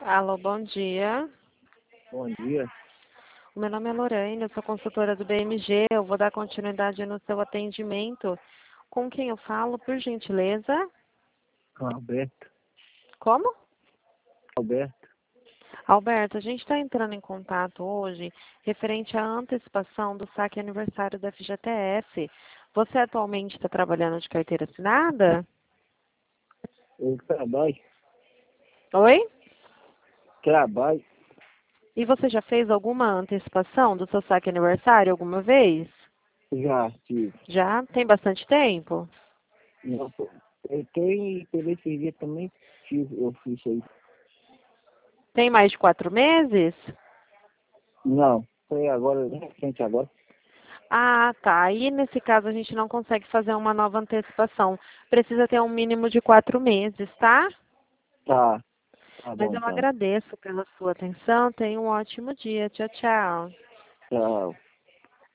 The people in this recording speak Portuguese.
Alô, bom dia. Bom dia. O meu nome é Lorraine, eu sou consultora do BMG. Eu vou dar continuidade no seu atendimento. Com quem eu falo, por gentileza? Alberto. Como? Alberto. Alberto, a gente está entrando em contato hoje referente à antecipação do saque aniversário da FGTS. Você atualmente está trabalhando de carteira assinada? Eu trabalho. Oi? Trabalho. E você já fez alguma antecipação do seu saque aniversário alguma vez? Já tive. Já? Tem bastante tempo? Não, pô. Eu tenho pelo esse dia também tive. Eu fiz isso aí. Tem mais de 4 meses? Não. Foi agora, recente agora. Ah, tá. Aí, nesse caso, a gente não consegue fazer uma nova antecipação. Precisa ter um mínimo de 4 meses, tá? Tá. Tá Mas bom eu então. agradeço pela sua atenção. Tenha um ótimo dia. Tchau, tchau. Tchau.